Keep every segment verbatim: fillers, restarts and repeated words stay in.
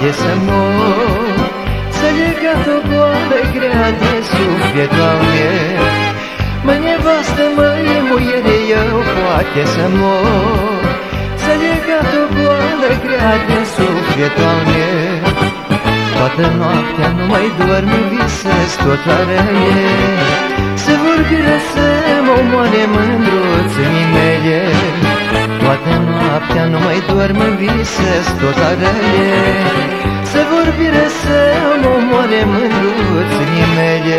poate să mor. S-a legat o boală grea de suflet, Doamne. Mă, nevastă, măi, muiere, eu poate să mor. S-a legat o boală grea de suflet, Doamne. Toată noaptea nu mai dorm, visez tot la răie. Să vorbiră să mă omoare mândruțenii mele. Toată noaptea nu mai dorm, visez tot la răie. Să vorbiră să mă omoare mândruțenii mele.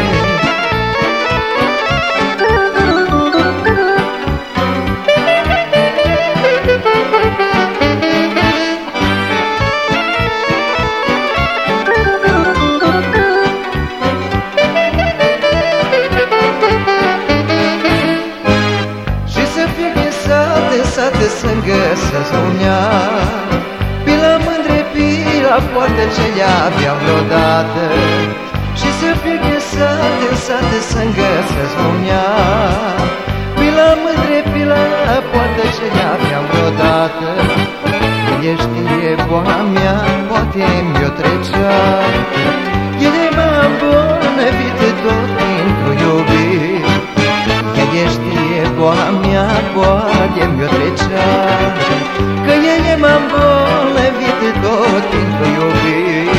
Să-mi găsesc lumea, pila mândre, pila poartă ce le-aveam vreodată. Și să fiu găsat în sate să-mi găsesc lumea, pila mândre, pila poartă ce le-aveam vreodată. El știe boala mea, poate-mi-o trecea, ele m-a îmbolnăvit tot timpul iubit. El știe boala mea, poate-mi-o trecea, că ele m-a îmbolnăvit tot timpul iubit.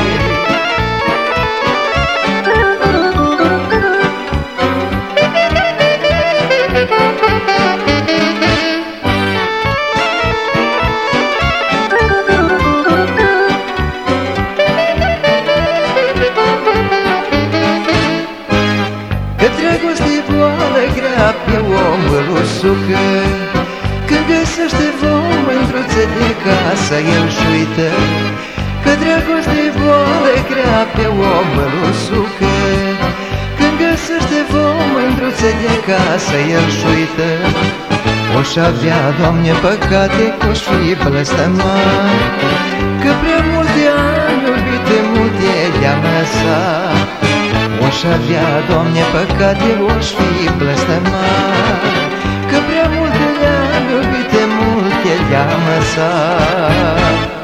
Că dragoste boală grea pe om îl usucă, când găsește vom mândruță de casă el-și uită. Că dragoste boală grea pe om îl usucă, când găsește vom mândruță de casă el-și uită. O-și avea, Doamne, păcate că-și fi blestemat, că prea multe ani iubite multe le-a lăsat. O-și avea, Doamne, păcate, o-și fi blestemat, că prea multe le-am iubite, multe le-am lăsat.